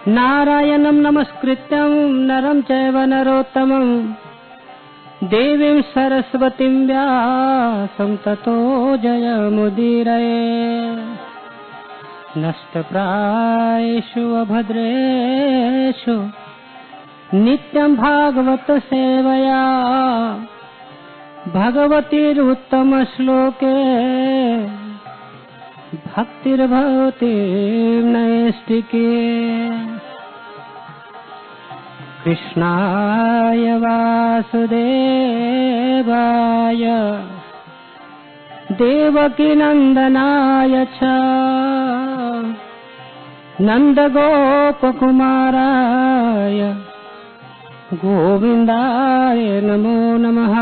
नारायणं नमस्कृत्यं नरं चैव नरोत्तमं देवीं सरस्वतीं व्यासं ततो जयमुदीरये। नष्टप्रायेषु अभद्रेषु नित्यं भागवत सेवया भगवतीरुत्तमश्लोके भक्तिर्भवति नैष्टिके। कृष्णाय वासुदेवाय देवकीनन्दनाय च नन्दगोपकुमाराय गोविन्दाय नमो नमः।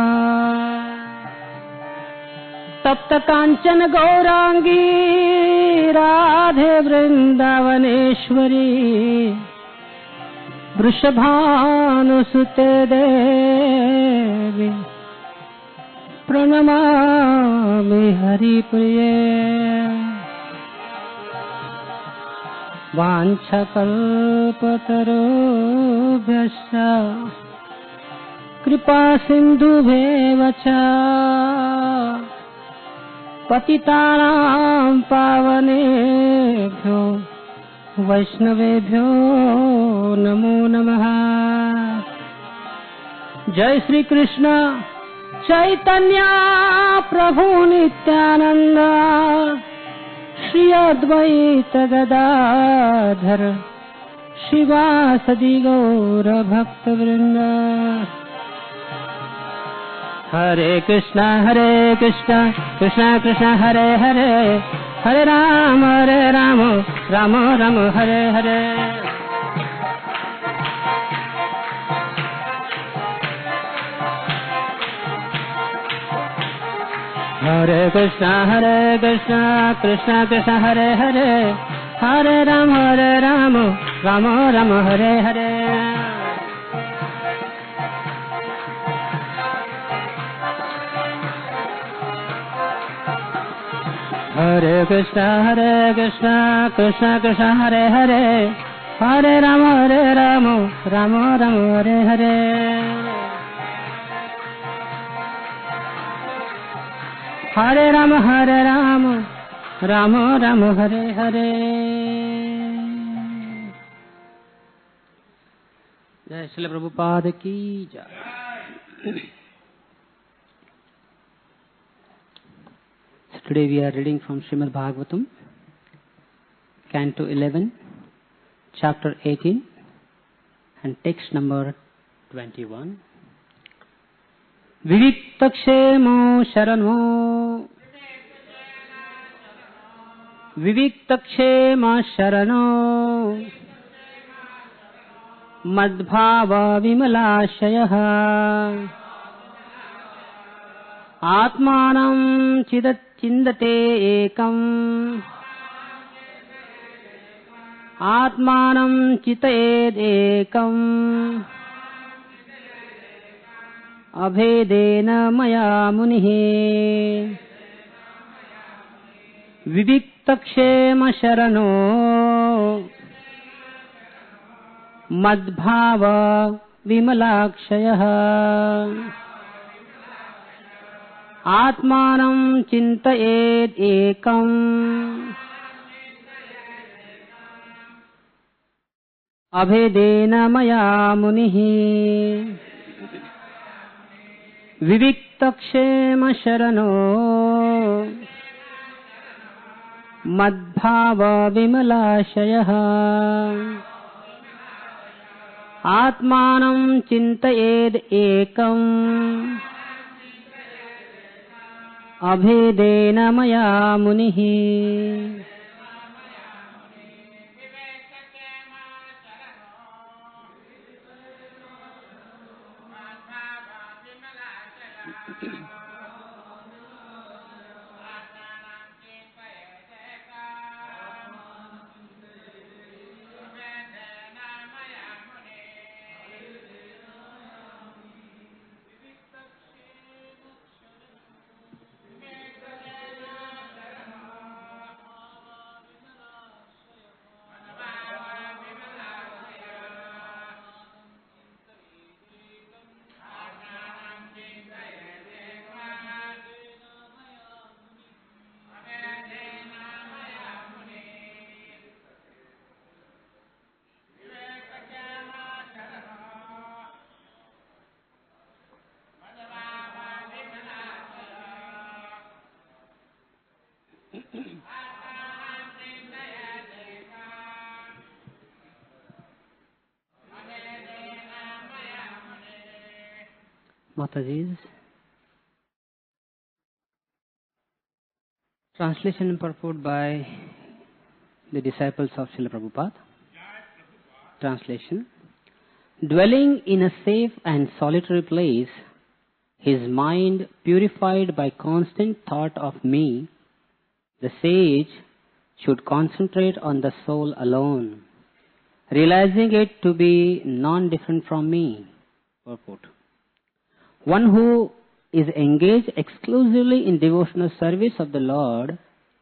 तप्त कांचन गौरांगी राधे वृंदावनेश्वरी वृषभानुसुते देवी प्रणमामि हरिप्रिये। वाञ्छकल्पतरुभ्यश्च कृपा सिन्धुभ्येव च पतितानां पावनेभ्यो वैष्णवेभ्यो नमो नमः। जय श्री कृष्ण चैतन्य प्रभु नित्यानंद श्री अद्वैत गदाधर शिवासदि गौर भक्तवृंद। हरे कृष्णा कृष्णा कृष्णा हरे हरे, हरे राम राम राम हरे हरे। हरे कृष्णा कृष्णा कृष्णा हरे हरे, हरे राम राम राम हरे हरे। हरे कृष्णा कृष्णा कृष्णा हरे हरे, हरे राम राम राम हरे हरे। हरे राम राम राम हरे हरे। जय श्री प्रभुपाद की जय। Today we are reading from Srimad Bhagavatam, Canto 11, Chapter 18, and text number 21. Viviktakshemo Sharano, Viviktakshema Sharano, Madbhava Vimalashayaha, Atmanam चिन्दते एकम्, आत्मानं चितयेदेकम्, अभेदेन मया मुनिः। विविक्तक्षेम शरणो मद्भाव विमलाक्षयः, आत्मानं चिन्तयेत् एकम्, अभेदेन मया मुनिः। विविक्तक्षेम शरणो मद्भाव विमलाशयः, आत्मानं चिन्तयेत् एकम्, अभेदेन मया मुनिः। Mataji's translation and purport by the disciples of Srila Prabhupada. Translation. Dwelling in a safe and solitary place, his mind purified by constant thought of me, the sage should concentrate on the soul alone, realizing it to be non-different from me. Purport. One who is engaged exclusively in devotional service of the Lord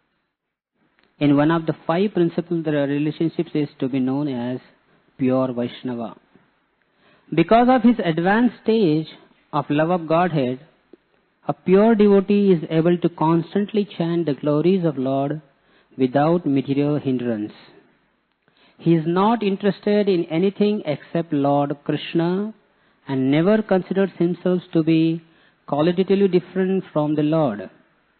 in one of the 5 principal relationships is to be known as pure Vaishnava. Because of his advanced stage of love of Godhead, a pure devotee is able to constantly chant the glories of Lord without material hindrance. He is not interested in anything except Lord Krishna and never considers himself to be qualitatively different from the Lord.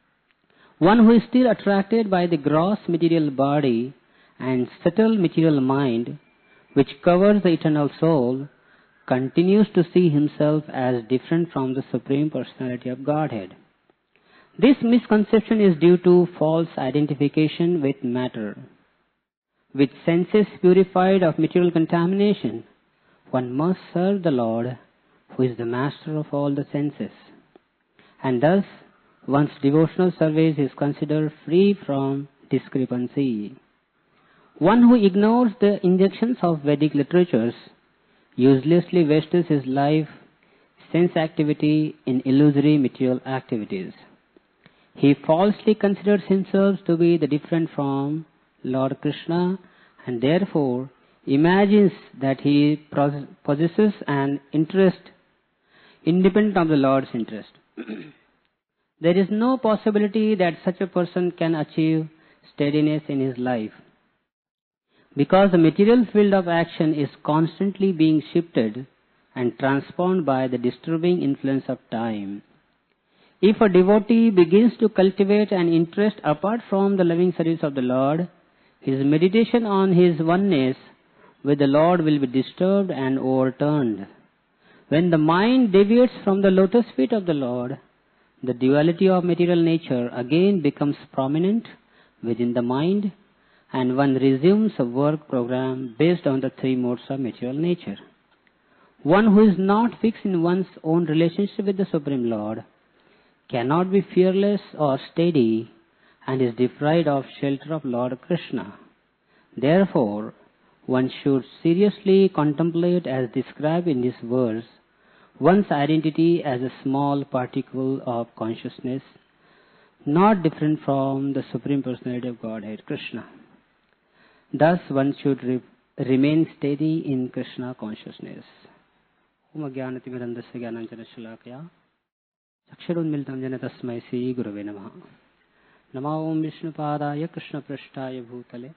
One who is still attracted by the gross material body and subtle material mind, which covers the eternal soul, continues to see himself as different from the Supreme Personality of Godhead. This misconception is due to false identification with matter. With senses purified of material contamination, one must serve the Lord, who is the master of all the senses. And thus, one's devotional service is considered free from discrepancy. One who ignores the injunctions of Vedic literatures uselessly wastes his life, sense activity in illusory material activities. He falsely considers himself to be the different from Lord Krishna and therefore imagines that he possesses an interest independent of the Lord's interest. There is no possibility that such a person can achieve steadiness in his life, because the material field of action is constantly being shifted and transformed by the disturbing influence of time. If a devotee begins to cultivate an interest apart from the loving service of the Lord, his meditation on his oneness with the Lord will be disturbed and overturned. When the mind deviates from the lotus feet of the Lord, the duality of material nature again becomes prominent within the mind, and one resumes a work program based on the 3 modes of material nature. One who is not fixed in one's own relationship with the Supreme Lord cannot be fearless or steady and is deprived of shelter of Lord Krishna. Therefore, one should seriously contemplate, as described in this verse, one's identity as a small particle of consciousness, not different from the Supreme Personality of Godhead, Krishna. Thus, one should remain steady in Krishna consciousness. Om Jnanatimirandasya Jnananjana Shalakaya Chakshurunmilitam Jena Tasmai Sri Gurave Namaha. Namo Om Vishnupadaya Krishna Prashtaya Bhutale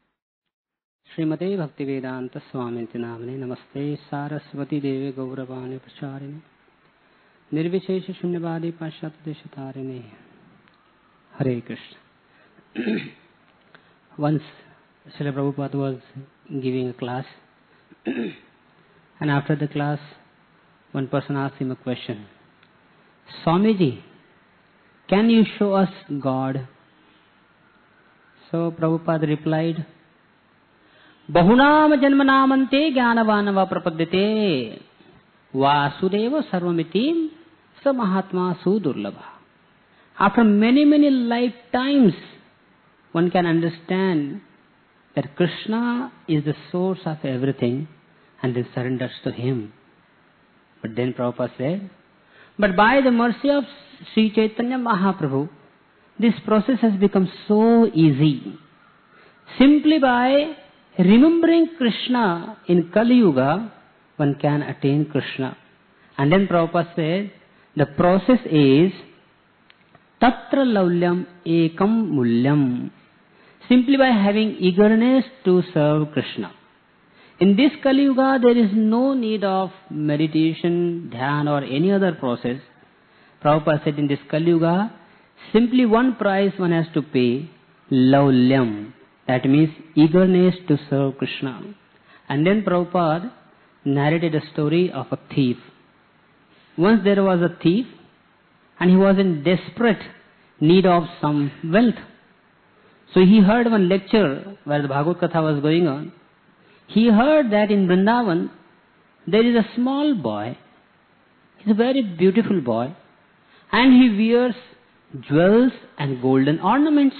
Srimate Bhaktivedanta Swaminti Namane Namaste Saraswati Deve Gauravane Pracharine Nirvishesha Shunyavadi Pashat Deshatarine. Hare Krishna. Once Srila Prabhupada was giving a class, and after the class, one person asked him a question. Swamiji, can you show us God? So Prabhupada replied, Bahunam janmanamante jnanavanava prapadyate Vasudeva sarvamitim sa mahatma sudurlabha. After many lifetimes, one can understand that Krishna is the source of everything and then surrenders to Him. But then Prabhupada said, but by the mercy of Sri Chaitanya Mahaprabhu, this process has become so easy. Simply by remembering Krishna in Kali Yuga, one can attain Krishna. And then Prabhupada said, the process is Tatra Laulyam Ekam Mulyam. Simply by having eagerness to serve Krishna. In this Kali Yuga, there is no need of meditation, dhyan or any other process. Prabhupada said in this Kali Yuga, simply one price one has to pay, Laulyam. That means eagerness to serve Krishna. And then Prabhupada narrated a story of a thief. Once there was a thief and he was in desperate need of some wealth. So he heard one lecture where the Bhagavad Katha was going on. He heard that in Vrindavan there is a small boy. He's a very beautiful boy. And he wears jewels and golden ornaments.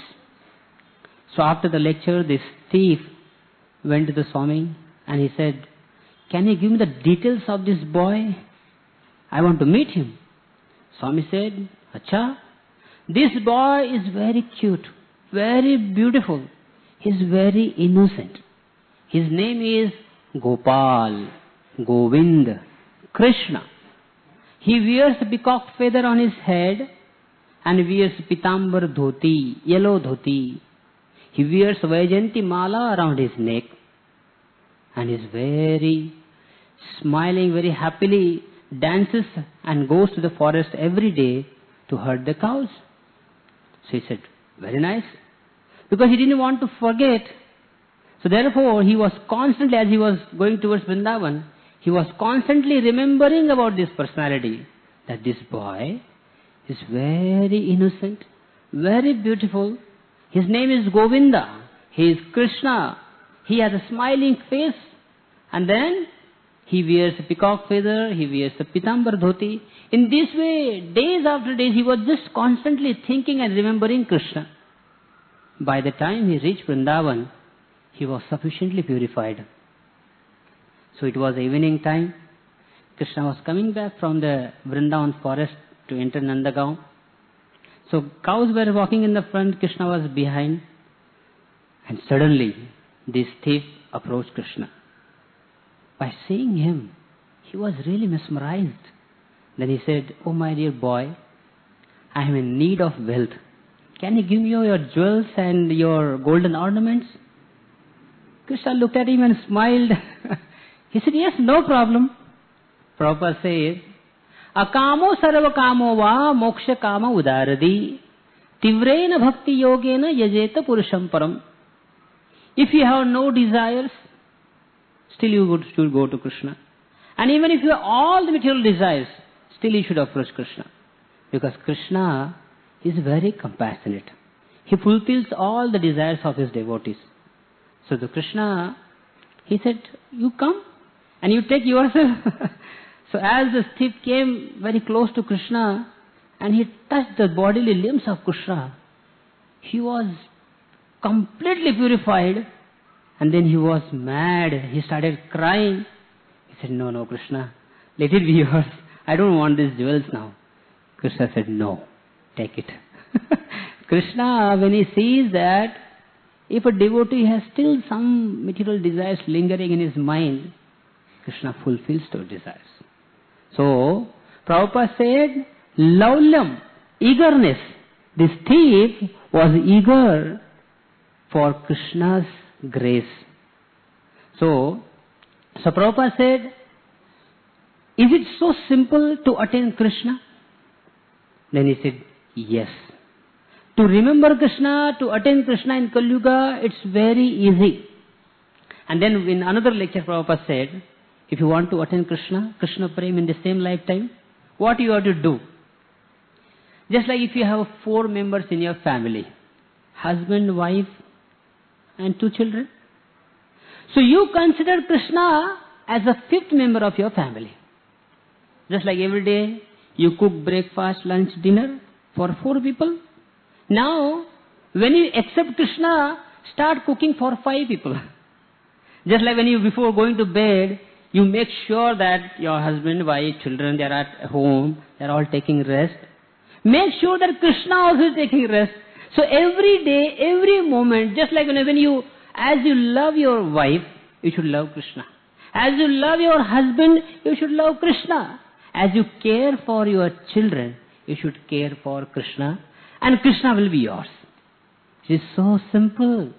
So after the lecture, this thief went to the Swami and he said, "Can you give me the details of this boy? I want to meet him." Swami said, "Acha, this boy is very cute, very beautiful. He's very innocent. His name is Gopal, Govind, Krishna. He wears a peacock feather on his head and wears pitambar dhoti, yellow dhoti. He wears Vaijayanti mala around his neck and is very smiling, very happily, dances and goes to the forest every day to herd the cows." So he said, "Very nice." Because he didn't want to forget. So therefore, he was constantly, as he was going towards Vrindavan, he was constantly remembering about this personality, that this boy is very innocent, very beautiful. His name is Govinda. He is Krishna. He has a smiling face. And then he wears a peacock feather. He wears a pitambar dhoti. In this way, days after days, he was just constantly thinking and remembering Krishna. By the time he reached Vrindavan, he was sufficiently purified. So it was evening time. Krishna was coming back from the Vrindavan forest to enter Nandagaon. So cows were walking in the front, Krishna was behind. And suddenly, this thief approached Krishna. By seeing him, he was really mesmerized. Then he said, "Oh my dear boy, I am in need of wealth. Can you give me your jewels and your golden ornaments?" Krishna looked at him and smiled. He said, "Yes, no problem." Prabhupada says, "Akamo sarva kamo va moksha kama udaradi tivrena bhakti yogena yajeta purusham param." If you have no desires, still you should go to Krishna. And even if you have all the material desires, still you should approach Krishna. Because Krishna is very compassionate. He fulfills all the desires of his devotees. So to Krishna, he said, "You come and you take yourself." So as the thief came very close to Krishna and he touched the bodily limbs of Krishna, he was completely purified, and then he was mad. He started crying. He said, No, Krishna, let it be yours. I don't want these jewels now." Krishna said, "No, take it." Krishna, when he sees that if a devotee has still some material desires lingering in his mind, Krishna fulfills those desires. So, Prabhupada said, laulyam, eagerness. This thief was eager for Krishna's grace. So Prabhupada said, "Is it so simple to attain Krishna?" Then he said, "Yes. To remember Krishna, to attain Krishna in Kali Yuga, it's very easy." And then in another lecture, Prabhupada said, if you want to attain Krishna Prem in the same lifetime, what you have to do? Just like if you have 4 members in your family, husband, wife, and 2 children. So you consider Krishna as a 5th member of your family. Just like every day you cook breakfast, lunch, dinner for 4 people. Now, when you accept Krishna, start cooking for 5 people. Just like when you, before going to bed, you make sure that your husband, wife, children, they are at home, they are all taking rest. Make sure that Krishna also is taking rest. So every day, every moment, just like when you, as you love your wife, you should love Krishna. As you love your husband, you should love Krishna. As you care for your children, you should care for Krishna, and Krishna will be yours. It is so simple.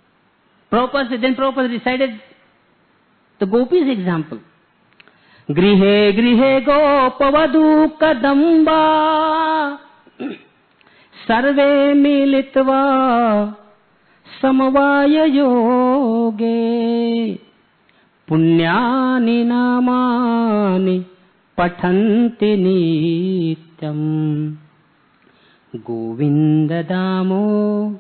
Prabhupada recited the gopis example. Grihe grihe gopavadu kadamba sarve militva samavaya yoge punyani namani patanti nityam Govinda Damo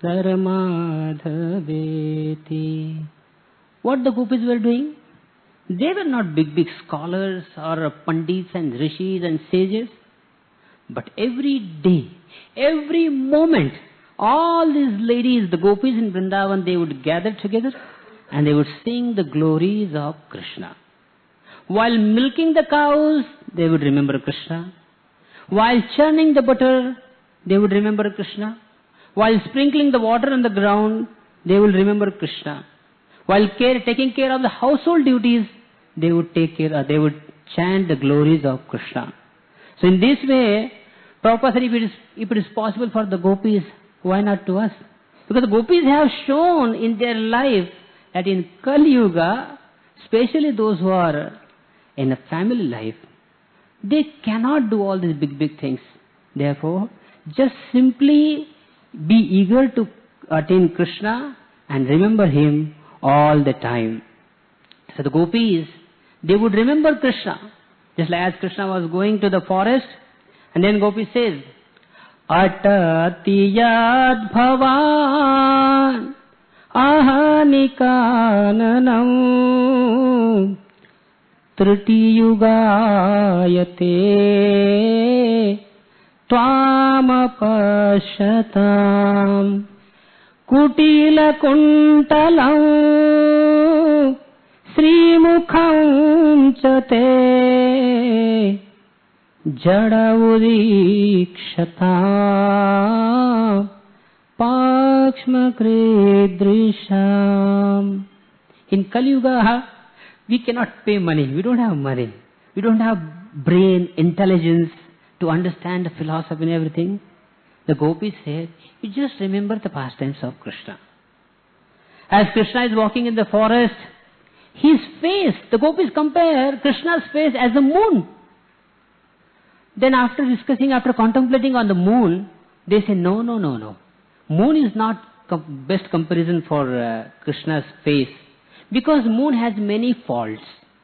Dharmadhaveti. What the gopis were doing? They were not big scholars or pandits and rishis and sages. But every day, every moment, all these ladies, the gopis in Vrindavan, they would gather together and they would sing the glories of Krishna. While milking the cows, they would remember Krishna. While churning the butter, they would remember Krishna. While sprinkling the water on the ground, they will remember Krishna. While taking care of the household duties, they would chant the glories of Krishna. So in this way, Prabhupada said, if it is possible for the gopis, why not to us? Because the gopis have shown in their life that in Kali Yuga, especially those who are in a family life, they cannot do all these big things. Therefore, just simply be eager to attain Krishna and remember Him all the time. So the gopis, they would remember Krishna. Just like as Krishna was going to the forest, and then Gopi says, Atati yad bhavan ahanikananam triti yugayate Tvamapashatam Kutila kuntalam Srimukham chate Jadavudikshatam Pakshmakridrisham. In Kali Yuga, we cannot pay money. We don't have money. We don't have brain, intelligence to understand the philosophy and everything. The gopis said, you just remember the pastimes of Krishna. As Krishna is walking in the forest, his face, the gopis compare Krishna's face as the moon. Then after contemplating on the moon, they say, no. Moon is not best comparison for Krishna's face. Because moon has many faults.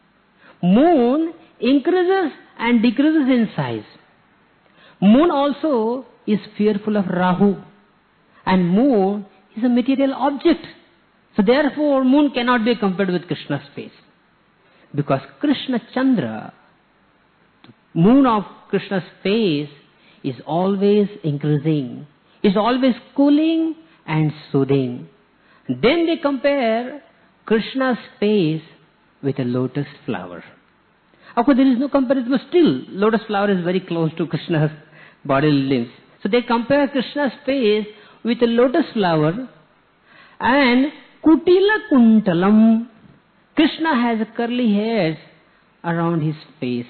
Moon increases and decreases in size. Moon also is fearful of Rahu. And moon is a material object. So therefore, moon cannot be compared with Krishna's face. Because Krishna Chandra, the moon of Krishna's face, is always increasing, is always cooling and soothing. Then they compare Krishna's face with a lotus flower. Of course, there is no comparison, but still, lotus flower is very close to Krishna's bodily limbs. So they compare Krishna's face with a lotus flower and Kutila Kuntalam. Krishna has curly hairs around his face.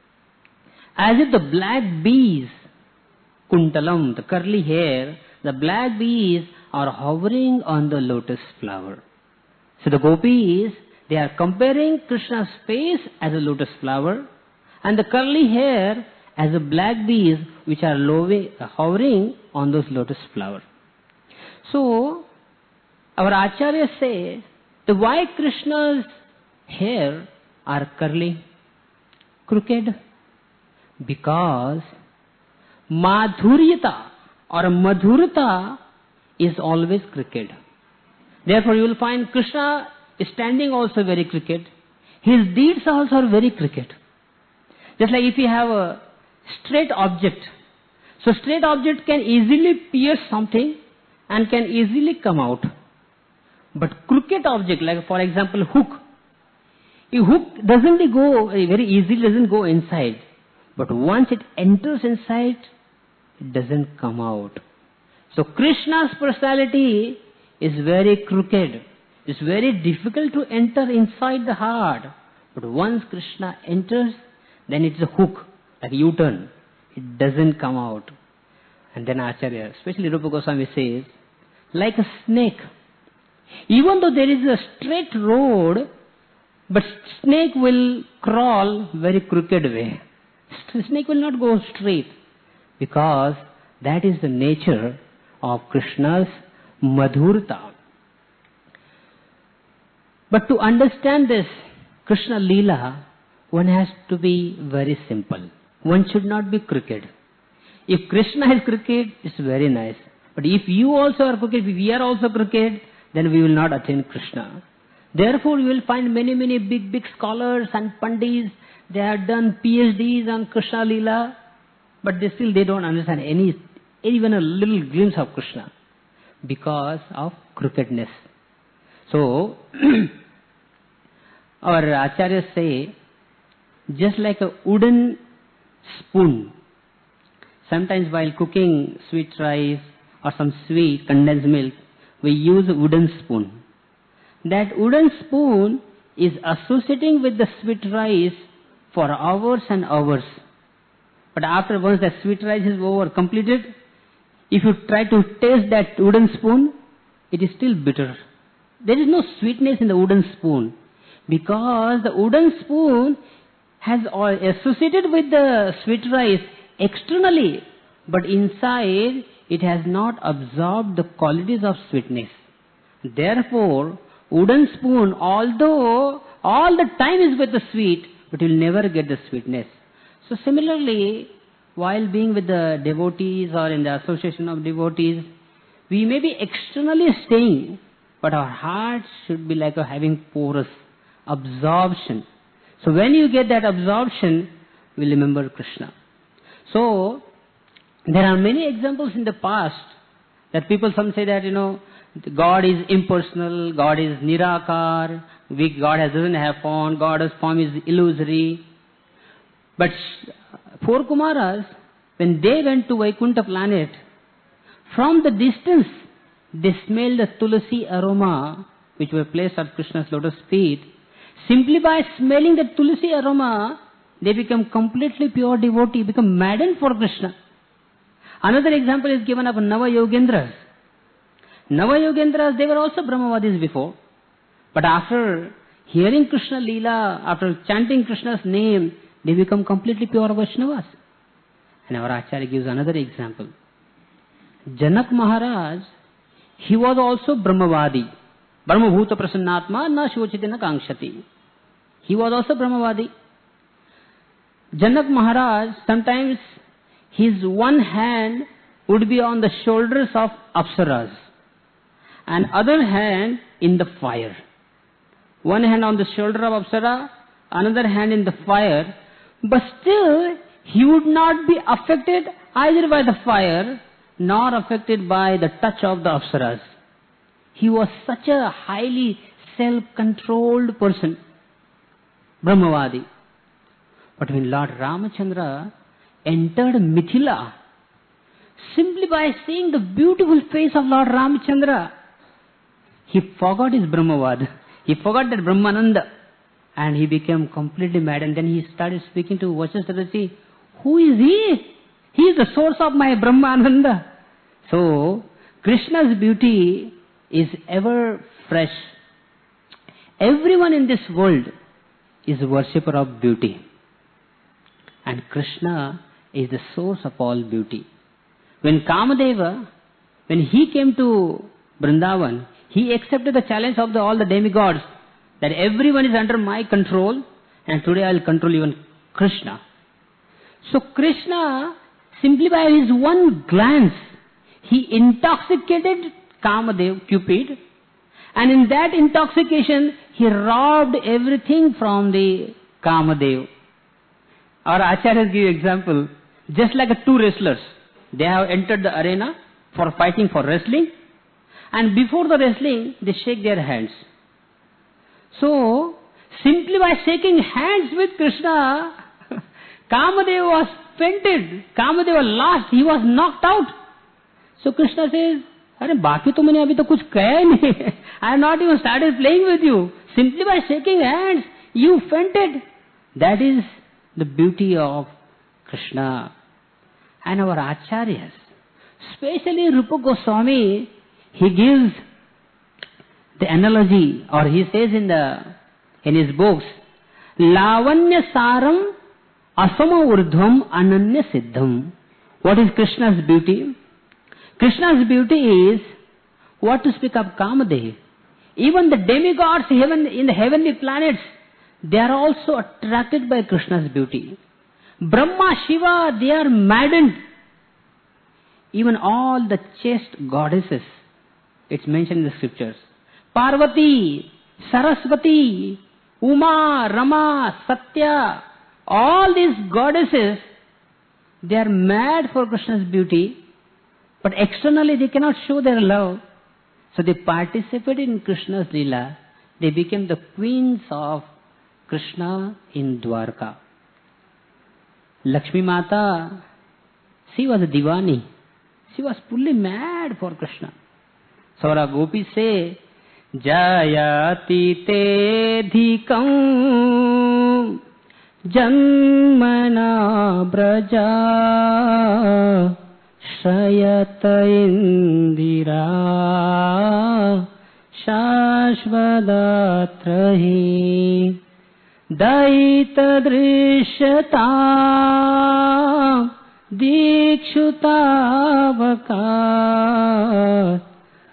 As if the black bees, Kuntalam, the curly hair, the black bees are hovering on the lotus flower. So the gopis, they are comparing Krishna's face as a lotus flower and the curly hair as the black bees which are hovering on those lotus flowers. So, our acharyas say, why Krishna's hair are curly, crooked? Because madhuryata or madhurata is always crooked. Therefore, you will find Krishna is standing also very crooked. His deeds also are very crooked. Just like if you have a straight object. So straight object can easily pierce something and can easily come out. But crooked object, like for example hook. A hook doesn't go very easily, doesn't go inside. But once it enters inside, it doesn't come out. So Krishna's personality is very crooked. It's very difficult to enter inside the heart. But once Krishna enters, then it's a hook, like a U-turn. It doesn't come out. And then Acharya, especially Rupa Goswami says, like a snake. Even though there is a straight road, but snake will crawl very crooked way. Snake will not go straight. Because that is the nature of Krishna's madhurta. But to understand this Krishna Leela, one has to be very simple. One should not be crooked. If Krishna is crooked, it's very nice. But if you also are crooked, if we are also crooked, then we will not attain Krishna. Therefore, you will find many big scholars and pandits. They have done PhDs on Krishna Leela, but they don't understand even a little glimpse of Krishna because of crookedness. So, our acharyas say, just like a wooden spoon, sometimes while cooking sweet rice or some sweet condensed milk, we use a wooden spoon. That wooden spoon is associating with the sweet rice for hours and hours. But after once the sweet rice is completed, if you try to taste that wooden spoon, it is still bitter. There is no sweetness in the wooden spoon because the wooden spoon has associated with the sweet rice externally, but inside it has not absorbed the qualities of sweetness. Therefore, wooden spoon, although all the time is with the sweet, but you will never get the sweetness. So similarly, while being with the devotees or in the association of devotees, we may be externally staying, but our heart should be like having porous absorption. So when you get that absorption, you will remember Krishna. So, there are many examples in the past that some say that, God is impersonal, God is nirakar, God doesn't have form, God's form is illusory. But 4 Kumaras, when they went to Vaikuntha planet, from the distance, they smelled the tulsi aroma, which were placed at Krishna's lotus feet. Simply by smelling the tulsi aroma, they become completely pure devotee, become maddened for Krishna. Another example is given of Nava-yogendras. Nava-yogendras, they were also Brahmavadis before. But after hearing Krishna Leela, after chanting Krishna's name, they become completely pure Vaishnavas. And our Acharya gives another example. Janak Maharaj, he was also Brahmavadi. Brahmabhuta prasannatma na shochitina kankshati. He was also Brahmavadi. Janak Maharaj, sometimes his one hand would be on the shoulders of Apsaras and other hand in the fire. One hand on the shoulder of Apsara, another hand in the fire, but still he would not be affected either by the fire nor affected by the touch of the Apsaras. He was such a highly self-controlled person, Brahmavadi. But when Lord Ramachandra entered Mithila, simply by seeing the beautiful face of Lord Ramachandra, he forgot his Brahmavad. He forgot that Brahmananda and he became completely mad. And then he started speaking to Vachastarasi. Who is he? He is the source of my Brahmananda. So, Krishna's beauty is ever fresh. Everyone in this world is a worshipper of beauty. And Krishna is the source of all beauty. When Kamadeva, when he came to Vrindavan, he accepted the challenge of all the demigods that everyone is under my control and today I will control even Krishna. So Krishna, simply by his one glance, he intoxicated Kamadev, Cupid, and in that intoxication, he robbed everything from the Kamadev. Our acharyas give example, just like two wrestlers. They have entered the arena for fighting for wrestling, and before the wrestling, they shake their hands. So, simply by shaking hands with Krishna, Kamadeva was fainted. Kamadeva lost. He was knocked out. So Krishna says, "Arey, बाकी तो मैंने अभी तो कुछ कहा ही नहीं. I have not even started playing with you. Simply by shaking hands, you fainted." That is the beauty of Krishna. And our acharyas, especially Rupa Goswami, he gives the analogy, or he says in his books, Lavanya Saram Asama Urdhvam Ananya Siddham. What is Krishna's beauty? Krishna's beauty is What to speak of Kamadev? Even the demigods in the heavenly planets, they are also attracted by Krishna's beauty. Brahma, Shiva, they are maddened. Even all the chaste goddesses, it's mentioned in the scriptures. Parvati, Saraswati, Uma, Rama, Satya, all these goddesses, they are mad for Krishna's beauty, but externally they cannot show their love. So they participated in Krishna's Leela. They became the queens of Krishna in Dwarka. Lakshmi Mata, she was a divani. She was fully mad for Krishna. So our gopis say, Jayati te dhikam janmana braja shayata indira shashvadatrahi daita drishyata dikshutavaka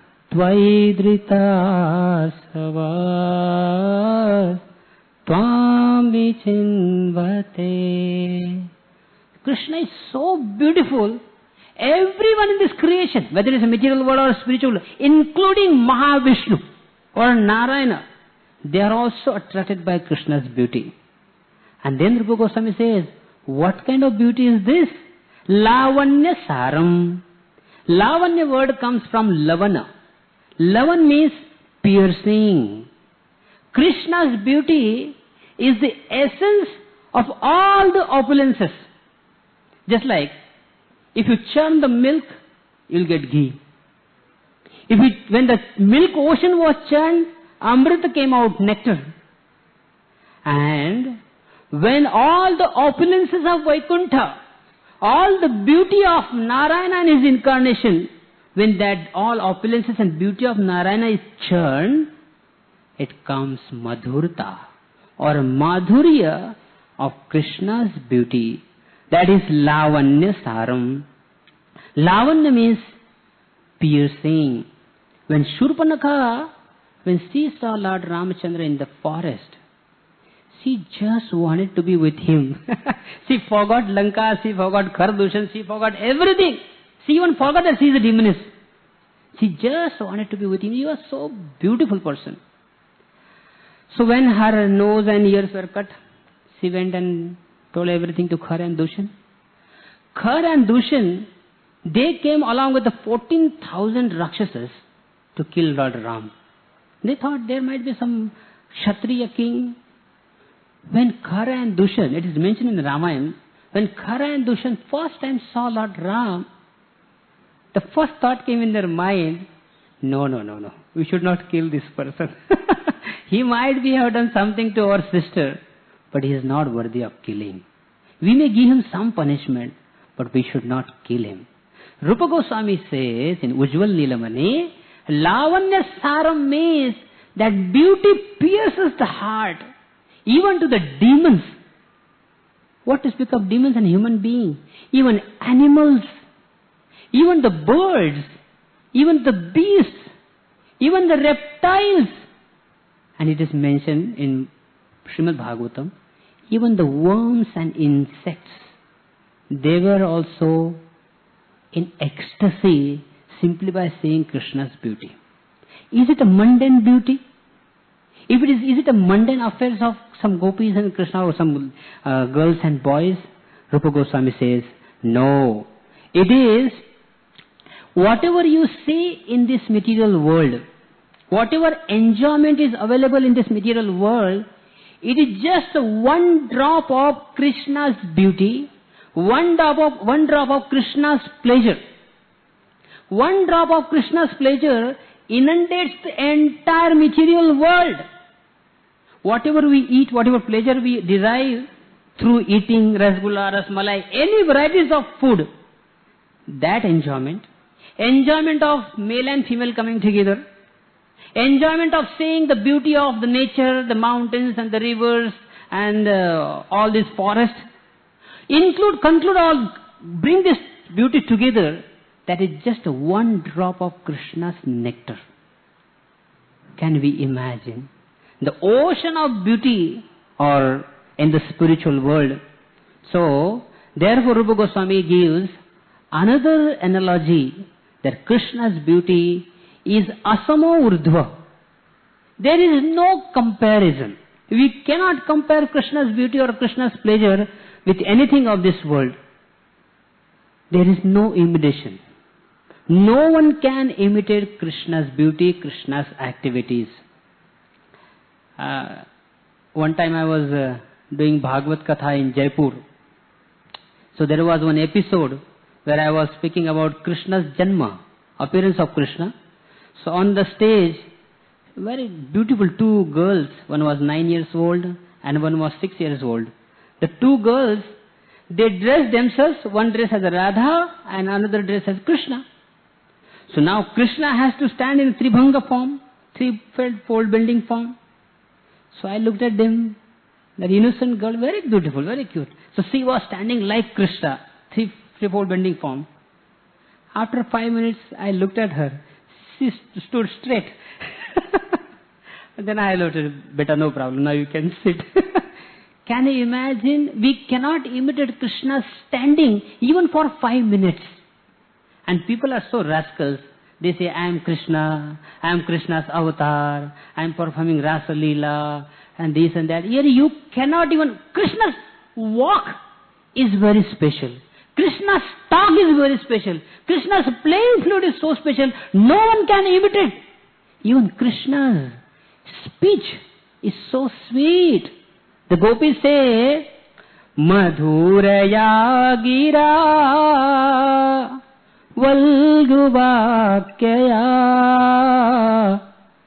Tvaidrita savas tvam vichinvate. Krishna is so beautiful. Everyone in this creation, whether it's a material world or spiritual, including Mahavishnu or Narayana, they are also attracted by Krishna's beauty. And then Rupa Goswami says, what kind of beauty is this? Lavanya saram. Lavanya word comes from lavana. Lavan means piercing. Krishna's beauty is the essence of all the opulences. Just like, if you churn the milk, you'll get ghee. When the milk ocean was churned, Amrita came out, nectar. And when all the opulences of Vaikuntha, all the beauty of Narayana and his incarnation, when that all opulences and beauty of Narayana is churned, it comes Madhurta or Madhurya of Krishna's beauty. That is Lavanya Saram. Lavanya means piercing. When Shurpanakha, when she saw Lord Ramachandra in the forest, she just wanted to be with him. She forgot Lanka, she forgot Khardushan, she forgot everything. She even forgot that she is a demoness. She just wanted to be with him. He was so beautiful person. So when her nose and ears were cut, she went and told everything to Khar and Dushan. Khar and Dushan, they came along with the 14,000 Rakshasas to kill Lord Ram. They thought there might be some Kshatriya king. When Khara and Dushan, it is mentioned in the Ramayana, when Khara and Dushan first time saw Lord Ram, the first thought came in their mind, no, we should not kill this person. He might be have done something to our sister, but he is not worthy of killing. We may give him some punishment, but we should not kill him. Rupa Goswami says in Ujjwal Nilamani, Lavanya Saram means that beauty pierces the heart, even to the demons. What to speak of demons and human beings? Even animals, even the birds, even the beasts, even the reptiles. And it is mentioned in Srimad Bhagavatam, even the worms and insects, they were also in ecstasy simply by seeing Krishna's beauty. Is it a mundane beauty? If it is it a mundane affairs of some gopis and Krishna or some girls and boys? Rupa Goswami says, no. It is whatever you see in this material world, whatever enjoyment is available in this material world, it is just one drop of Krishna's beauty, one drop of Krishna's pleasure. One drop of Krishna's pleasure inundates the entire material world. Whatever we eat, whatever pleasure we derive through eating rasgulla, rasmalai, any varieties of food, that enjoyment of male and female coming together, enjoyment of seeing the beauty of the nature, the mountains and the rivers and all this forest, bring this beauty together, that is just one drop of Krishna's nectar. Can we imagine? The ocean of beauty or in the spiritual world. So, therefore Rupa Goswami gives another analogy that Krishna's beauty is asamo urdhva. There is no comparison. We cannot compare Krishna's beauty or Krishna's pleasure with anything of this world. There is no imitation. No one can imitate Krishna's beauty, Krishna's activities. One time I was doing Bhagavad Katha in Jaipur. So there was one episode where I was speaking about Krishna's Janma, appearance of Krishna. So on the stage, very beautiful two girls, one was 9 years old and one was 6 years old. The two girls, they dressed themselves, one dress as a Radha and another dress as Krishna. So now Krishna has to stand in Tribhanga form, three-fold bending form. So I looked at them, that innocent girl, very beautiful, very cute. So she was standing like Krishna, three-fold bending form. After 5 minutes, I looked at her. She stood straight. Then I looked at her, better no problem, now you can sit. Can you imagine? We cannot imitate Krishna standing even for 5 minutes. And people are so rascals. They say, I am Krishna, I am Krishna's avatar, I am performing Rasa Leela, and this and that. Here you cannot even... Krishna's walk is very special. Krishna's talk is very special. Krishna's playing flute is so special, no one can imitate. Even Krishna's speech is so sweet. The gopis say, Madhuraya gira Valguvakyaya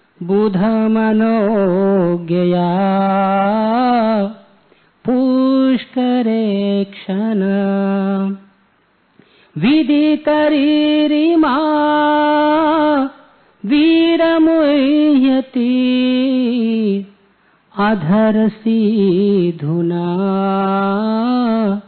Budhamanogya Pushkarekshana Viditaririma Viramuhyati Adharasi dhuna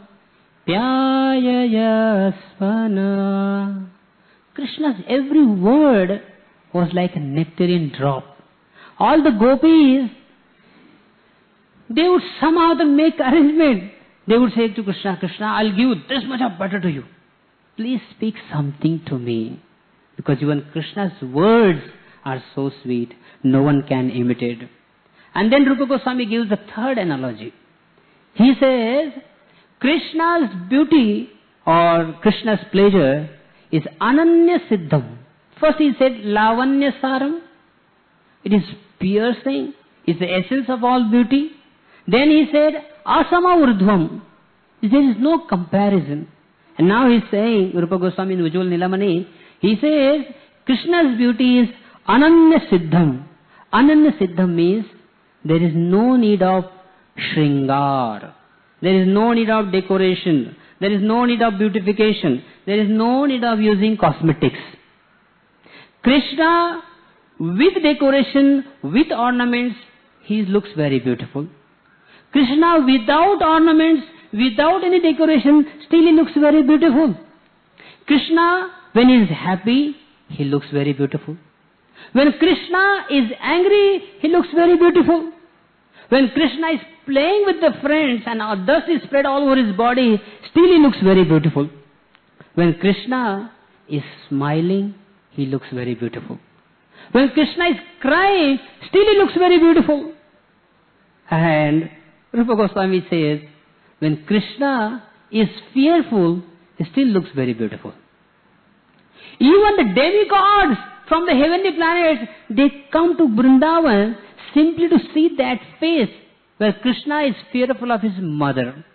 Pyayayasvana. Krishna's every word was like a nectarine drop. All the gopis, they would somehow make arrangement. They would say to Krishna, Krishna, I'll give this much of butter to you. Please speak something to me. Because even Krishna's words are so sweet, no one can imitate. And then Rupa Goswami gives the third analogy. He says, Krishna's beauty or Krishna's pleasure is ananya siddham. First he said lavanya saram. It is piercing. It's the essence of all beauty. Then he said asama urdhvam. There is no comparison. And now he is saying, Rupa Goswami in Ujjwal Nilamani, he says Krishna's beauty is ananya siddham. Ananya siddham means there is no need of shringar. There is no need of decoration. There is no need of beautification. There is no need of using cosmetics. Krishna, with decoration, with ornaments, he looks very beautiful. Krishna, without ornaments, without any decoration, still he looks very beautiful. Krishna, when he is happy, he looks very beautiful. When Krishna is angry, he looks very beautiful. When Krishna is playing with the friends and dust is spread all over his body, still he looks very beautiful. When Krishna is smiling, he looks very beautiful. When Krishna is crying, still he looks very beautiful. And Rupa Goswami says, when Krishna is fearful, he still looks very beautiful. Even the demigods from the heavenly planets, they come to Vrindavan simply to see that face where Krishna is fearful of his mother.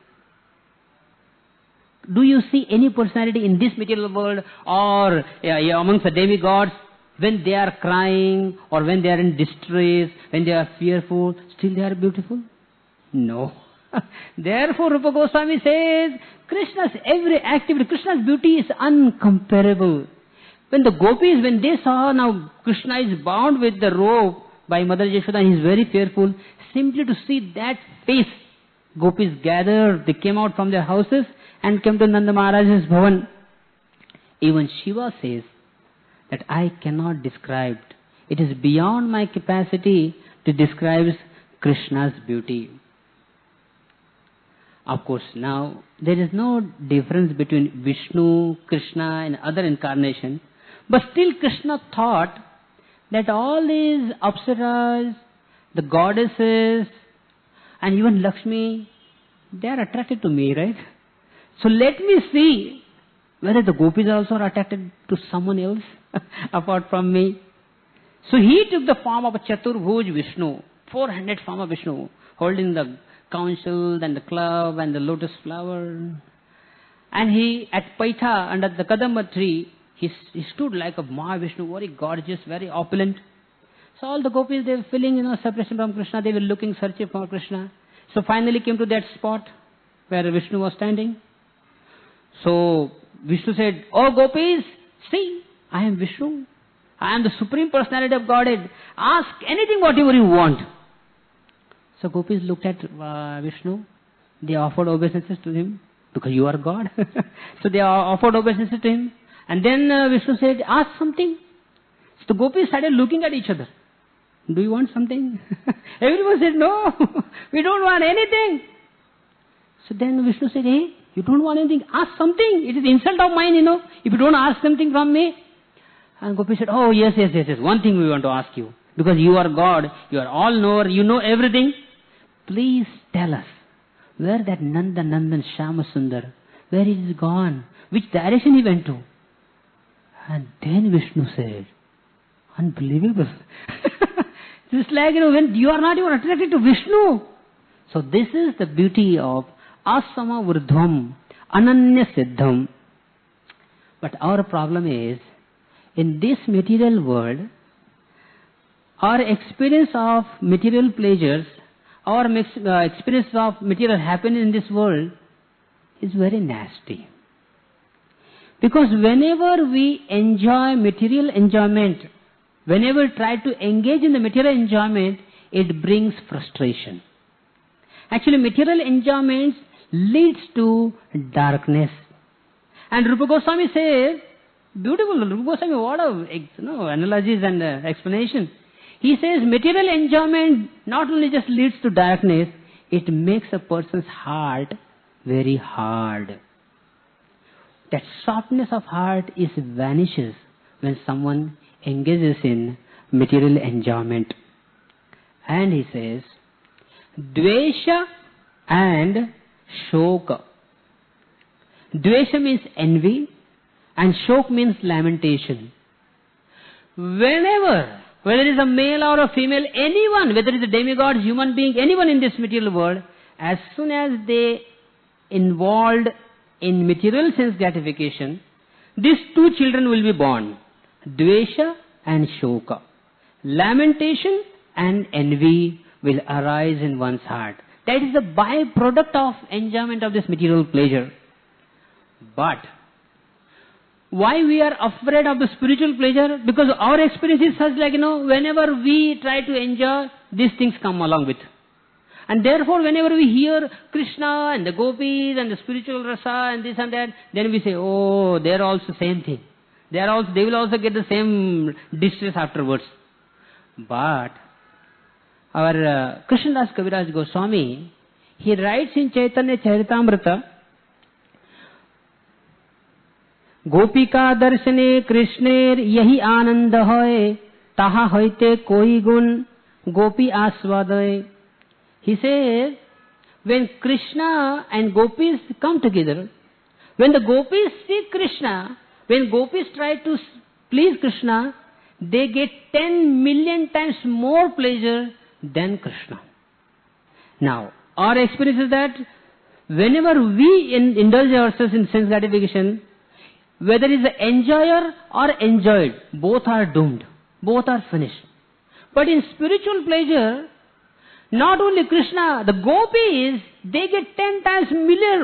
Do you see any personality in this material world or amongst the demigods when they are crying or when they are in distress, when they are fearful, still they are beautiful? No. Therefore Rupa Goswami says Krishna's every activity, Krishna's beauty is uncomparable. When the gopis, when they saw now Krishna is bound with the rope by Mother Yashoda and he is very fearful, simply to see that face, gopis gathered, they came out from their houses and came to Nanda Maharaj's bhavan. Even Shiva says that I cannot describe. It is beyond my capacity to describe Krishna's beauty. Of course, now there is no difference between Vishnu, Krishna and other incarnations. But still Krishna thought that all these apsaras, the goddesses and even Lakshmi, they are attracted to me, right? So let me see whether the gopis also are attracted to someone else apart from me. So he took the form of a Chaturbhuj Vishnu, 400 form of Vishnu, holding the council and the club and the lotus flower. And he, at Paitha, under the Kadamba tree, he stood like a Mahavishnu, very gorgeous, very opulent. So all the gopis, they were feeling, separation from Krishna. They were looking, searching for Krishna. So finally came to that spot where Vishnu was standing. So Vishnu said, "Oh gopis, see, I am Vishnu. I am the Supreme Personality of Godhead. Ask anything, whatever you want." So gopis looked at Vishnu. They offered obeisances to him because you are God. So they offered obeisances to him. And then Vishnu said, "Ask something." So the gopis started looking at each other. "Do you want something?" Everyone said, "No, we don't want anything." So then Vishnu said, "Hey, you don't want anything? Ask something. It is insult of mine, if you don't ask something from me." And Gopi said, "Oh, yes. One thing we want to ask you. Because you are God, you are all-knower, you know everything. Please tell us where that Nandan Shama Sundar, where he is gone, which direction he went to." And then Vishnu said, unbelievable. It's like, when you are not even attracted to Vishnu. So this is the beauty of Asama Vurdhvam, Ananya Siddham. But our problem is, in this material world, our experience of material pleasures, our experience of material happiness in this world is very nasty. Because whenever we enjoy material enjoyment, whenever we try to engage in the material enjoyment, it brings frustration. Actually, material enjoyment leads to darkness. And Rupa Goswami says, beautiful, Rupa Goswami, what analogies and explanation. He says material enjoyment not only just leads to darkness, it makes a person's heart very hard. That softness of heart vanishes when someone engages in material enjoyment. And he says, Dvesha and Shoka. Dvesha means envy and Shok means lamentation. Whenever, whether it is a male or a female, anyone, whether it is a demigod, human being, anyone in this material world, as soon as they involved in material sense gratification, these two children will be born. Dvesha and Shoka. Lamentation and envy will arise in one's heart. That is the byproduct of enjoyment of this material pleasure. But why we are afraid of the spiritual pleasure? Because our experience is such like, whenever we try to enjoy, these things come along with. And therefore, whenever we hear Krishna and the gopis and the spiritual rasa and this and that, then we say, oh, they are also same thing. They will also get the same distress afterwards. But our Krishnadas Kaviraj Goswami, he writes in Chaitanya Charitamrita, Gopika darshane Krishner yahi ananda hoy, taha hoite koi gun, gopi aswadaye. He says, when Krishna and gopis come together, when the gopis see Krishna, when gopis try to please Krishna, they get 10 million times more pleasure than Krishna. Now, our experience is that whenever we indulge ourselves in sense gratification, whether it is the enjoyer or enjoyed, both are doomed. Both are finished. But in spiritual pleasure, not only Krishna, the gopis, they get 10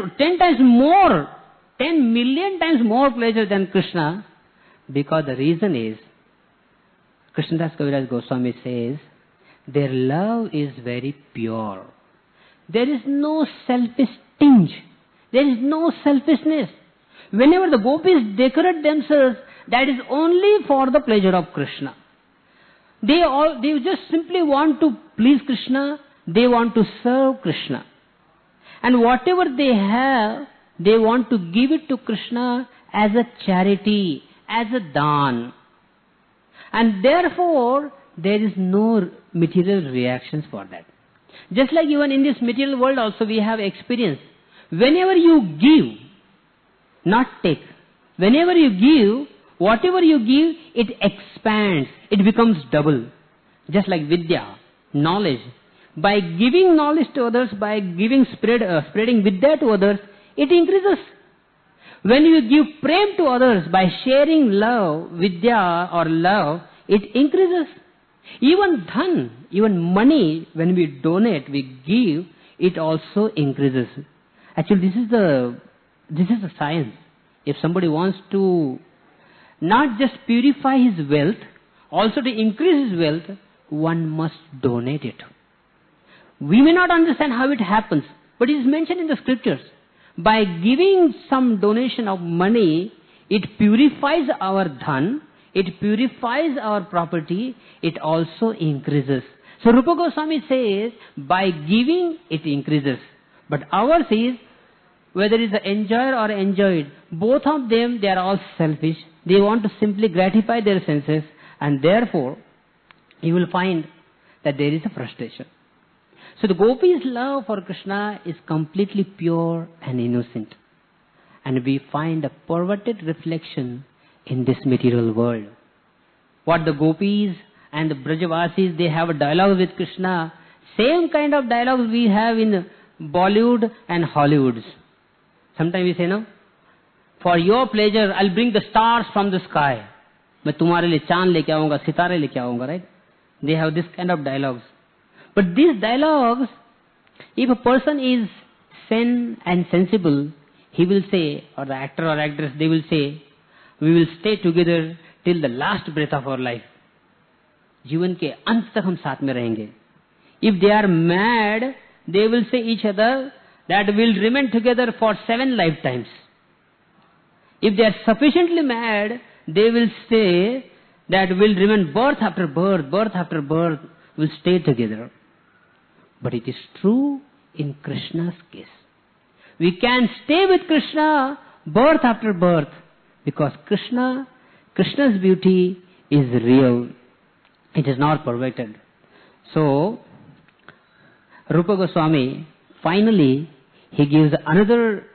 million times more pleasure than Krishna, because the reason is, Krishnadas Kaviraj Goswami says, their love is very pure. There is no selfish tinge. There is no selfishness. Whenever the gopis decorate themselves, that is only for the pleasure of Krishna. They just simply want to please Krishna, they want to serve Krishna. And whatever they have, they want to give it to Krishna as a charity, as a dhan. And therefore, there is no material reactions for that. Just like even in this material world also we have experience. Whenever you give, not take. Whenever you give, whatever you give, it expands. It becomes double. Just like vidya, knowledge. By giving knowledge to others, by spreading vidya to others, it increases. When you give prem to others, by sharing love, vidya or love, it increases. Even dhan, even money, when we donate, we give, it also increases. Actually, this is the science. If somebody wants to not just purify his wealth, also to increase his wealth, one must donate it. We may not understand how it happens, but it is mentioned in the scriptures. By giving some donation of money, it purifies our dhan, it purifies our property, it also increases. So Rupa Goswami says, by giving, it increases. But ours is, whether it's the enjoyer or enjoyed, both of them, they are all selfish. They want to simply gratify their senses, and therefore, you will find that there is a frustration. So the gopis' love for Krishna is completely pure and innocent. And we find a perverted reflection in this material world. What the gopis and the Brajavasis, they have a dialogue with Krishna. Same kind of dialogues we have in Bollywood and Hollywoods. Sometimes we say, no, for your pleasure, I'll bring the stars from the sky. मैं तुम्हारे लिए चांद लेके आऊंगा, सितारे लेके आऊंगा, right? They have this kind of dialogues. But these dialogues, if a person is sane and sensible, he will say, or the actor or actress, they will say, we will stay together till the last breath of our life. जीवन के अंत तक हम साथ में रहेंगे. If they are mad, they will say each other that we'll remain together for 7 lifetimes. If they are sufficiently mad, they will say that we'll remain birth after birth, we'll stay together. But it is true in Krishna's case. We can stay with Krishna birth after birth because Krishna's beauty is real. It is not perverted. So, Rupa Goswami, finally, he gives another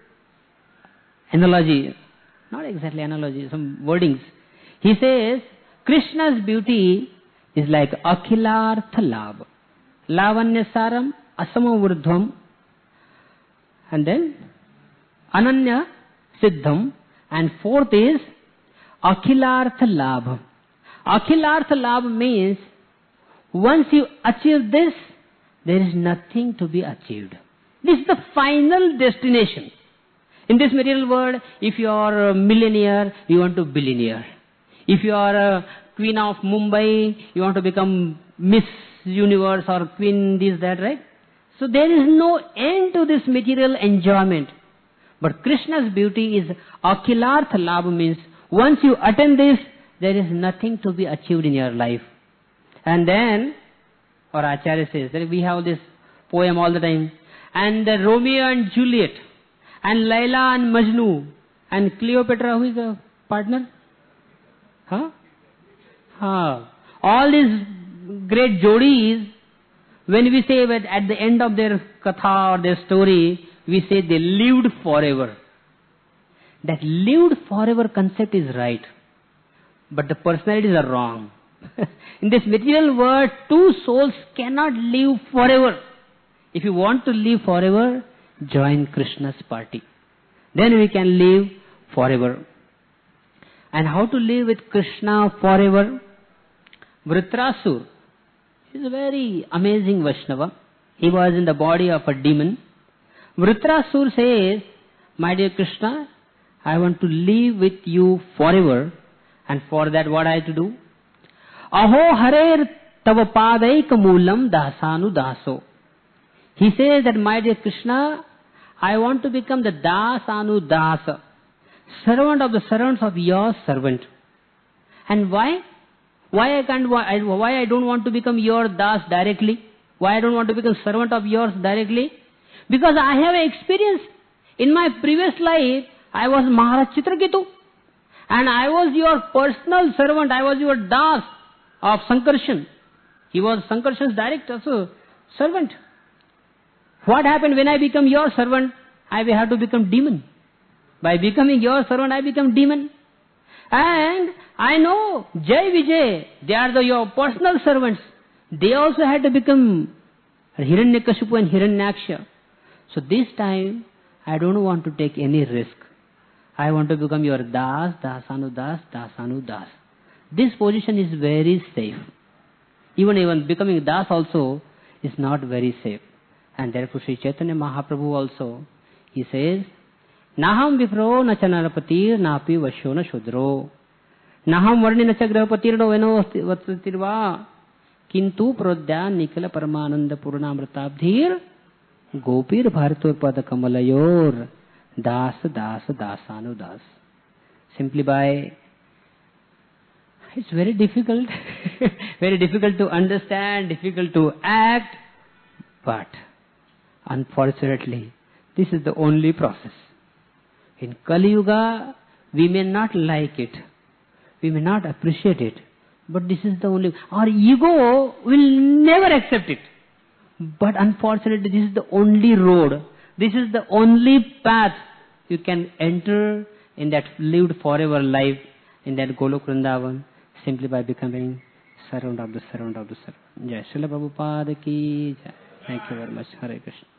analogy, not exactly analogy, some wordings. He says, Krishna's beauty is like Akhilartha Labha. Lavanyasaram Asamavurdhvam. And then Ananya Siddham. And fourth is Akhilartha Labha. Akhilartha Labha means once you achieve this, there is nothing to be achieved. This is the final destination. In this material world, if you are a millionaire, you want to be billionaire. If you are a queen of Mumbai, you want to become Miss Universe or Queen this, that, right? So there is no end to this material enjoyment. But Krishna's beauty is Akhilartha Labha, means once you attain this, there is nothing to be achieved in your life. And then, or Acharya says, that we have this poem all the time, and Romeo and Juliet, and Laila and Majnu, and Cleopatra, who is a partner? All these great jodis, when we say that at the end of their katha or their story, we say they lived forever. That lived forever concept is right, but the personalities are wrong. In this material world, two souls cannot live forever. If you want to live forever, join Krishna's party. Then we can live forever. And how to live with Krishna forever? Vritrasur is a very amazing Vaishnava. He was in the body of a demon. Vritrasur says, my dear Krishna, I want to live with you forever. And for that, what I have to do? Aho harer tava padaika moolam dasanu daso. He says that, my dear Krishna, I want to become the dasanu dasa. servant of the servants of your servant. And why? Why I don't want to become your das directly? Why I don't want to become servant of yours directly? Because I have experience. In my previous life, I was Maharaj Chitraketu. And I was your personal servant. I was your das of Sankarshan. He was Sankarshan's direct servant. What happened when I become your servant? I will have to become demon. By becoming your servant, I become demon. And I know Jai Vijay, they are your personal servants. They also had to become Hiranyakashipu and Hiranyaksha. So this time, I don't want to take any risk. I want to become your das, dasanudas, dasanudas. This position is very safe. Even becoming das also is not very safe. And therefore Sri Chaitanya Mahaprabhu also, he says, Naham vipro na chanarapatir napi vasyo na shudro. Naham varni na chagrapatir no veno vatsitirva. Kintu prodya nikala paramananda purnamritabdhir gopir bharatur pada kamalayor das das dasanudas. Simply by, it's very difficult, very difficult to understand, difficult to act, but unfortunately, this is the only process. In Kali Yuga, we may not like it, we may not appreciate it, but this is the only. Our ego will never accept it. But unfortunately, this is the only road. This is the only path you can enter in that lived forever life, in that Golok Vrindavan, simply by becoming servant of the servant of the servant. Jai Srila Prabhupada ki Jai. Thank you very much. Hare Krishna.